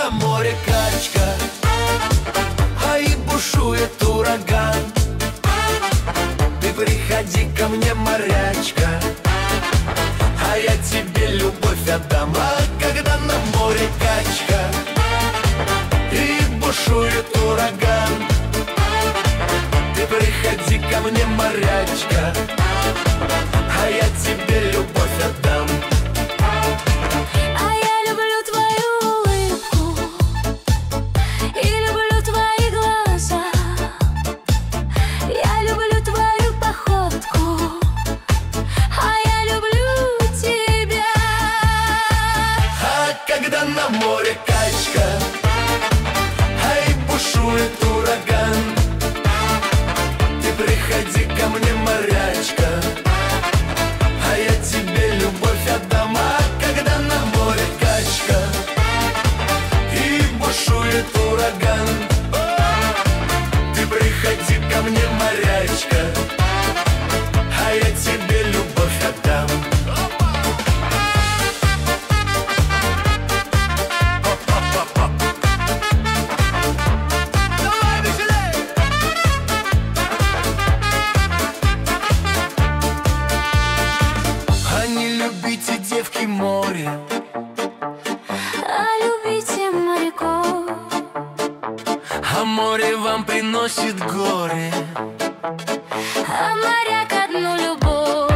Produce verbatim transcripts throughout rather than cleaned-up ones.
на море качка, а и бушует ураган. Ты приходи ко мне, морячка, а я тебе любовь отдам. А когда на море качка и бушует ураган, ты приходи ко мне, морячка, а я тебе любовь отдам. А я люблю твою улыбку и люблю твои глаза. Я люблю твою походку, а я люблю тебя. А когда на море качка, ай, бушует ураган, ты приходи ко мне, морячка, а я тебе любовь отдам. А когда на море качка и бушует ураган, ты приходи ко мне, морячка, а я тебе любовь отдам. А не любите, девки, море, А любите моряков, а море вам приносит горе. а моряк одну любовь.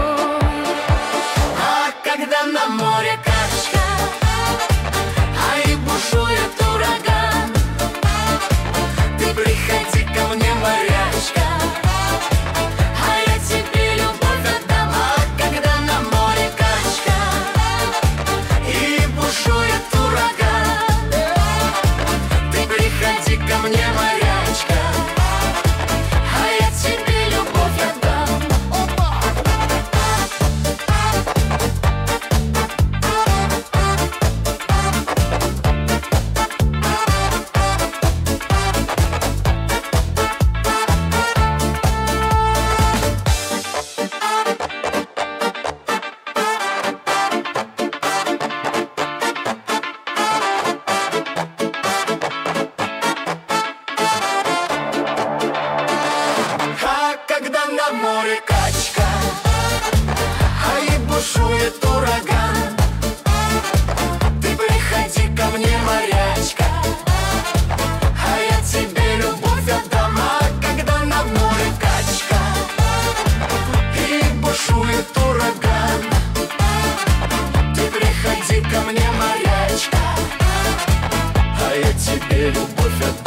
А когда на море качка, а и бушует ураган, ты приходи ко мне, морячка, а я тебе любовь отдам. А когда на море качка и бушует ураган, ты приходи ко мне, морячка, а я тебе любовь отдам. А когда на море качка, а и бушует ураган, ты приходи ко мне, морячка, а я тебе любовь отдам. А когда на море качка и бушует ураган, ты приходи ко мне, морячка, а я тебе любовь отдам.